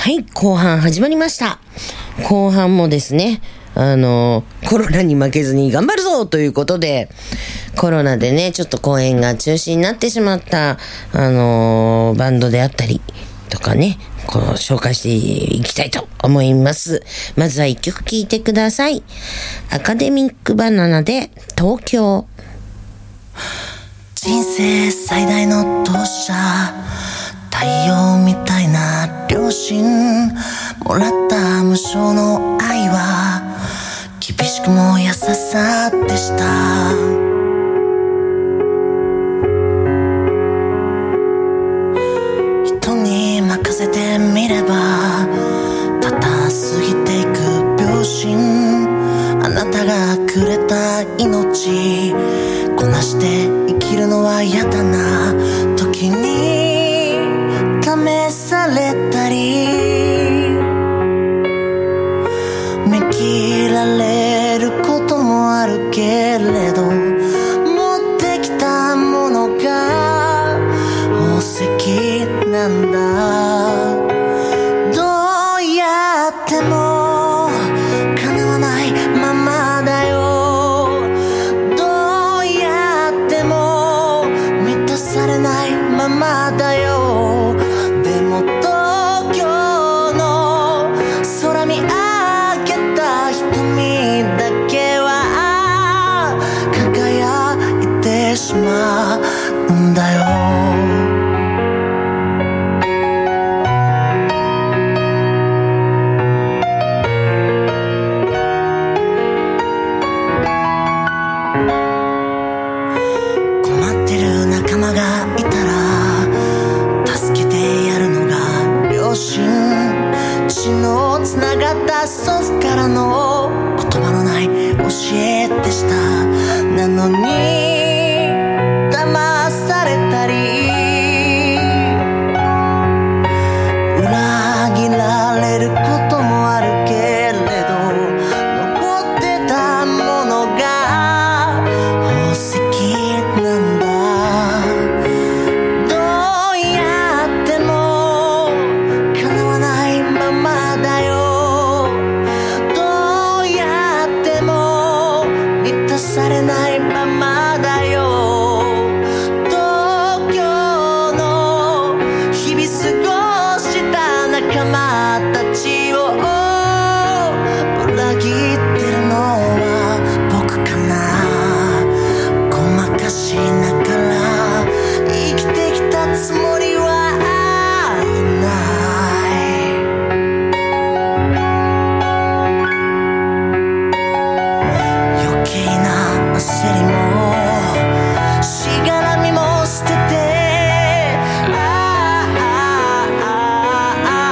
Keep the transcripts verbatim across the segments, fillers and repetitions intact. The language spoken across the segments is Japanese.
はい、後半始まりました。後半もですね、あのコロナに負けずに頑張るぞということで、コロナでねちょっと公演が中止になってしまったあのバンドであったりとかね、こう紹介していきたいと思います。まずは一曲聴いてください。アカデミックバナナで東京。 人生最大の投射、太陽みたいな両親、もらった無償の愛は厳しくも優しさでした。人に任せてみればただ過ぎていく秒針、あなたがくれた命こなして生きるのは嫌だな。時に試されたりめきられることもあるけれど、持ってきたものが宝石なんだ。どうやっても叶わないままだよ。どうやっても満たされないままだよ。でも東京の空見上げた瞳だけは輝いてしまうんだよ。困ってる仲間がいたら助けてやるのが両親、血のつながった祖父からの言葉のない教えでした。なのに騙されたり裏切られることもあるけれど、残ってたものが宝石なんだ。どうやっても叶わないままだよ。どうやっても満たされないままだよ。東京の日々過ごした仲間たちを裏切ってるのは僕かな。ごまかしながら生きてきたつもりはいない。余計な焦りもしがらみも捨てて、あああああ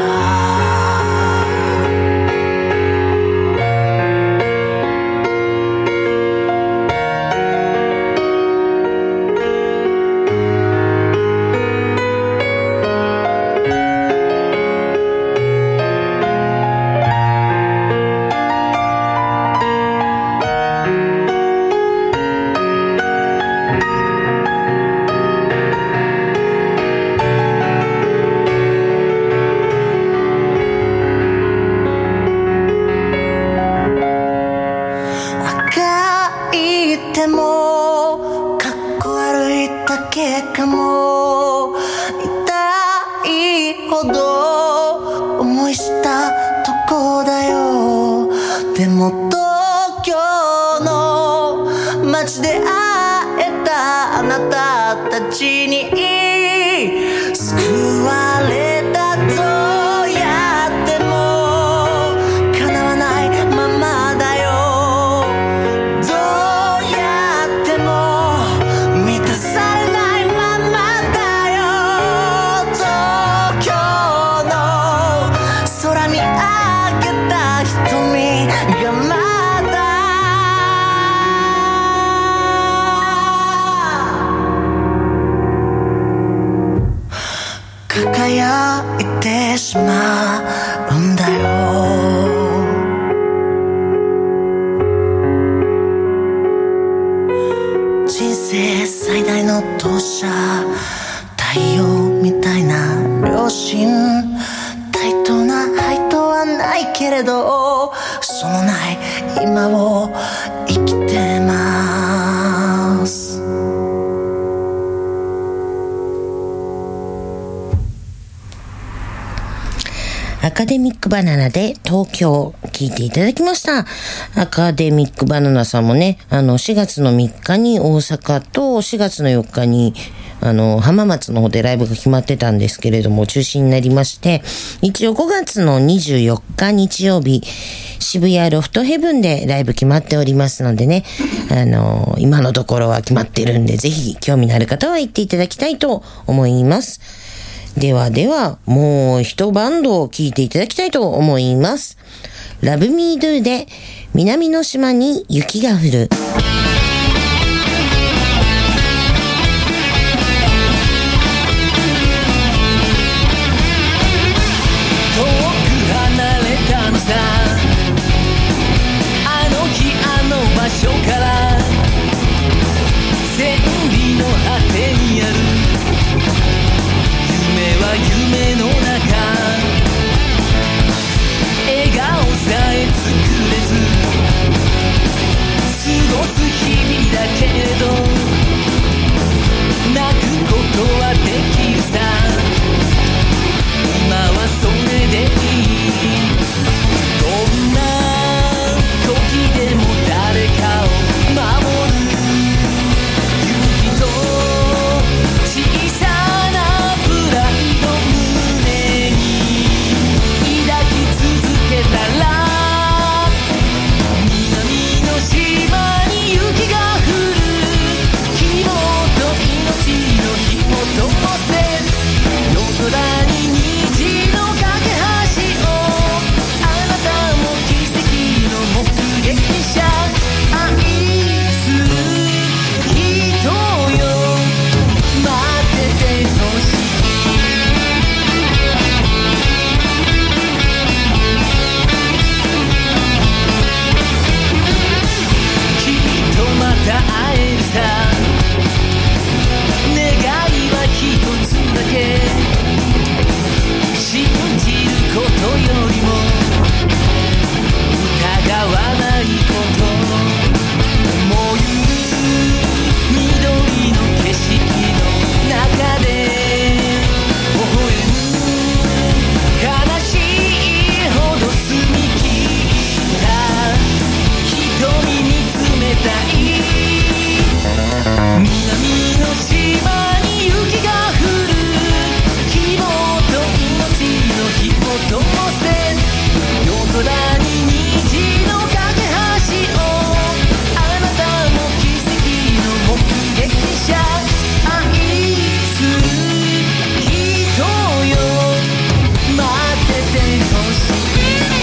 赤いてもかっこ悪いだけかも。痛いほど思いしたとこだよ。でも東京の街で会えたあなたたちに救われた。どうやっても叶わないままだよ。どうやっても満たされないままだよ。東京の空見上げた瞳がけどそのない今を生きてます。 アカデミックバナナで東京聞いていただきました。アカデミックバナナさんもね、あのしがつのみっかに大阪としがつのよっかにあの浜松の方でライブが決まってたんですけれども中止になりまして、一応ごがつのにじゅうよっか日曜日渋谷ロフトヘブンでライブ決まっておりますのでね、あの今のところは決まってるんでぜひ興味のある方は行っていただきたいと思います。ではではもう一バンドを聴いていただきたいと思います。Love Me Do で南の島に雪が降る。 遠く離れたのさあの日あの場所から千里の果てにある夢は夢の中笑顔さえ作れず過ごす日々だけれど泣くことはできるさ今はそれでいいどんな時でも誰かを守る勇気と小さなプライド胸に抱き続けたら南の島に雪が降る希望と命の紐ともせ夜空に虹の架け橋をあなたも奇跡の目撃者愛する人よ待っててほしいきっとまた会えるさ願いは一つだけ信じることよりも疑わないこともう緑の景色の中で微笑む悲しいほど澄み切った瞳見つめたい南の島に雪が降る希望と命の紐ともせ夜空に虹の架け橋をあなたも奇跡の目撃者愛する人よ待っててほしい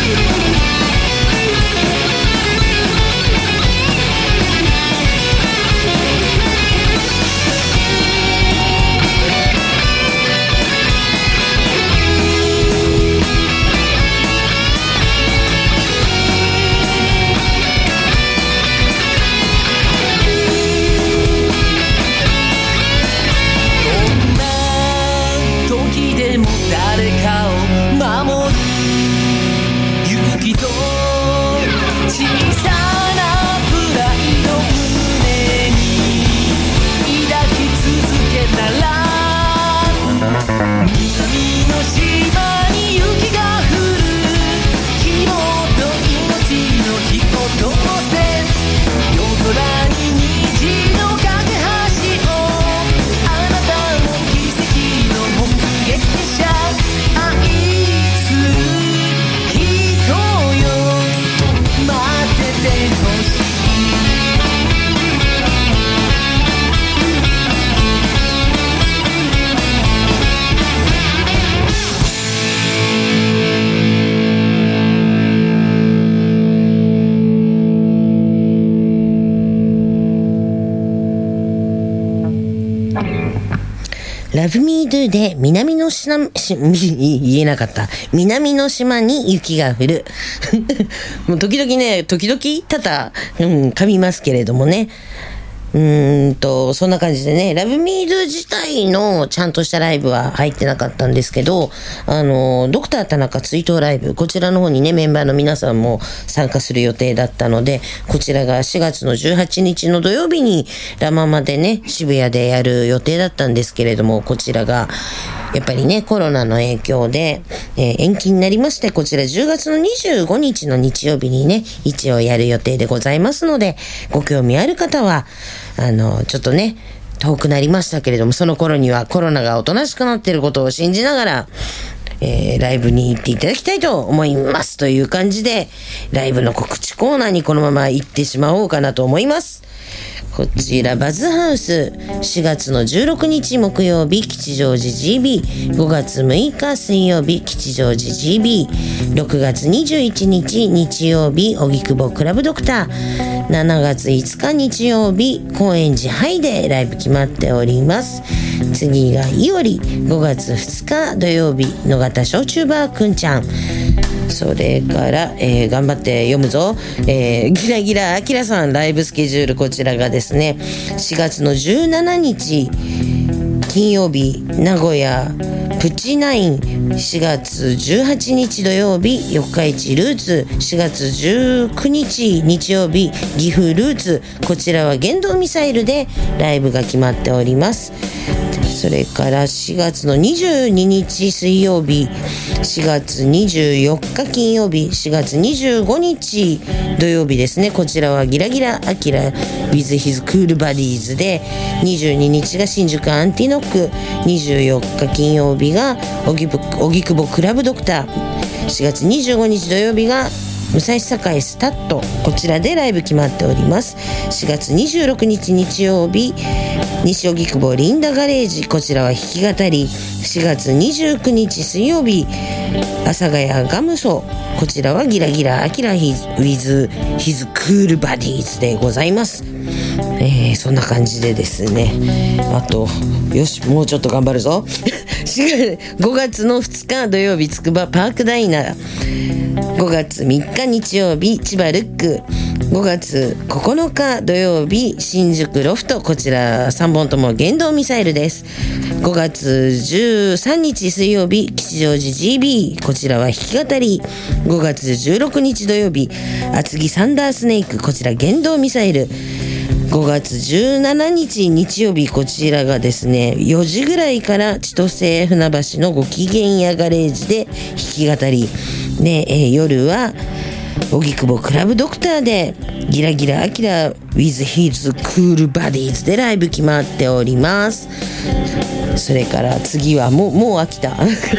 でも誰かを守る勇気と小さなプライド胸に抱き続けたら南の島に雪が降る希望と命の紐ともせ夜空に虹の架け橋をあなたも奇跡の目撃者愛する人よ待っててほしい Love Me Do で南の島、し言えなかった。南の島に雪が降る。もう時々ね、時々多々、うん、噛みますけれどもね。 うーんと、そんな感じでね、ラブミード自体のちゃんとしたライブは入ってなかったんですけど、あの、ドクター田中追悼ライブ、こちらの方にね、メンバーの皆さんも参加する予定だったので、こちらがしがつのじゅうはちにちの土曜日にラママでね、渋谷でやる予定だったんですけれども、こちらが、やっぱりね、コロナの影響で、えー、延期になりまして、こちらじゅうがつのにじゅうごにちの日曜日にね、一応やる予定でございますので、ご興味ある方は、あの、ちょっとね、遠くなりましたけれども、その頃にはコロナがおとなしくなっていることを信じながら、えー、ライブに行っていただきたいと思いますという感じで、ライブの告知コーナーにこのまま行ってしまおうかなと思います。こちらバズハウスしがつのじゅうろくにち木曜日吉祥寺 ジービー、 ごがつむいか水曜日吉祥寺 ジービー、 ろくがつにじゅういちにち日曜日荻窪クラブドクター、しちがついつか日曜日高円寺ハイでライブ決まっております。次がいおり、ごがつふつか土曜日野方焼酎バーくんちゃん、それから、えー、頑張って読むぞ、えー、ギラギラあきらさんライブスケジュール、こちらがですねしがつのじゅうしちにち金曜日名古屋プチナイン、しがつじゅうはちにち土曜日四日市ルーツ、しがつじゅうくにち日曜日岐阜ルーツ、こちらは原動ミサイルでライブが決まっております。それからしがつのにじゅうににち水曜日、しがつにじゅうよっか金曜日、しがつにじゅうごにち土曜日ですね、こちらはギラギラアキラ with his cool buddies で、にじゅうににちが新宿アンティノック、にじゅうよっか金曜日が荻窪クラブドクター、しがつにじゅうごにち土曜日が武蔵境スタッド、こちらでライブ決まっております。しがつにじゅうろくにち日曜日西荻窪リンダガレージ、こちらは弾き語り、しがつにじゅうくにち水曜日阿佐ヶ谷ガムソ、こちらはギラギラアキラ with his cool buddies でございます。えー、そんな感じでですね、あとよしもうちょっと頑張るぞごがつのふつか土曜日つくばパークダイナー、ごがつみっか日曜日千葉ルック、ごがつここのか土曜日新宿ロフト、こちらさんぼんとも原動ミサイルです。ごがつじゅうさんにち水曜日吉祥寺 ジービー、 こちらは弾き語り、ごがつじゅうろくにち土曜日厚木サンダースネーク、こちら原動ミサイル、ごがつじゅうしちにち日曜日、こちらがですねよじぐらいから千歳船橋のごきげんやガレージで弾き語りで、えー、夜は荻窪クラブドクターでギラギラアキラ with his cool buddies でライブ決まっております。それから次はもうもう飽きた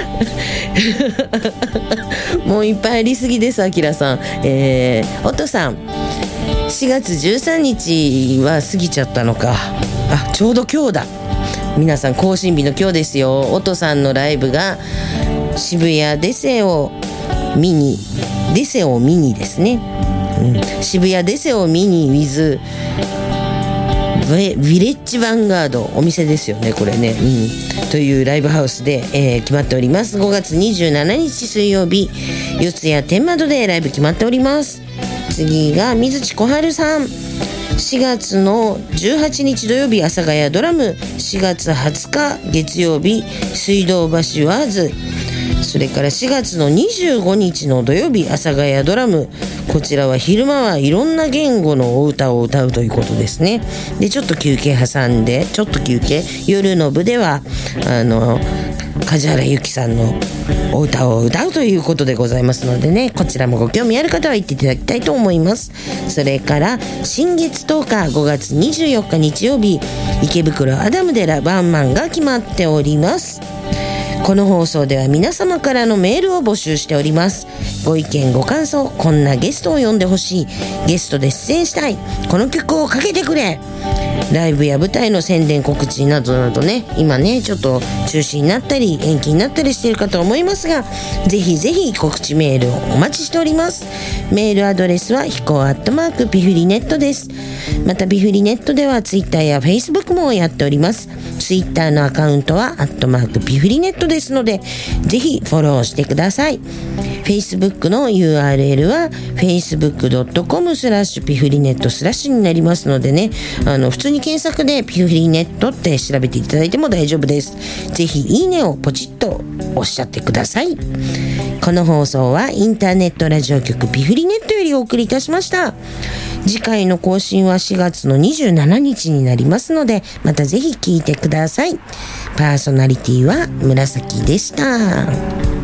もういっぱいありすぎです。アキラさん、えー、おとさんしがつじゅうさんにちは過ぎちゃったのか、あちょうど今日だ、皆さん更新日の今日ですよ。おとさんのライブが渋谷デセオミニデセオミニですね、うん、渋谷デセオミニ with ヴィレッジヴァンガード、お店ですよねこれね、うん、というライブハウスで、えー、決まっております。ごがつにじゅうしちにち水曜日四谷天窓でライブ決まっております。次が水地小春さん、しがつのじゅうはちにち土曜日阿佐ヶ谷ドラム、しがつはつか月曜日水道橋ワーズ、それからしがつのにじゅうごにちの土曜日阿佐ヶ谷ドラム、こちらは昼間はいろんな言語のお歌を歌うということですね。でちょっと休憩挟んでちょっと休憩、夜の部ではあの梶原由紀さんのお歌を歌うということでございますのでね、こちらもご興味ある方は行っていただきたいと思います。それから新月とおかごがつにじゅうよっか日曜日池袋アダムでラワンマンが決まっております。この放送では皆様からのメールを募集しております。ご意見ご感想、こんなゲストを呼んでほしい、ゲストで出演したい、この曲をかけてくれ、ライブや舞台の宣伝告知などなどね、今ねちょっと中止になったり延期になったりしているかと思いますが、ぜひぜひ告知メールをお待ちしております。メールアドレスはひこアットマークピフリネットです。またピフリネットではツイッターやフェイスブックもやっております。ツイッターのアカウントはアットマークピフリネットですので、ぜひフォローしてください。Facebook の ユーアールエル は フェイスブックドットコム スラッシュピフリネットスラッシュになりますのでね、あの普通にに検索でピューフリーネットって調べていただいても大丈夫です。ぜひいいねをポチッとおっしゃってください。この放送はインターネットラジオ局ピューフリーネットよりお送りいたしました。次回の更新はしがつのにじゅうしちにちになりますので、またぜひ聞いてください。パーソナリティは紫でした。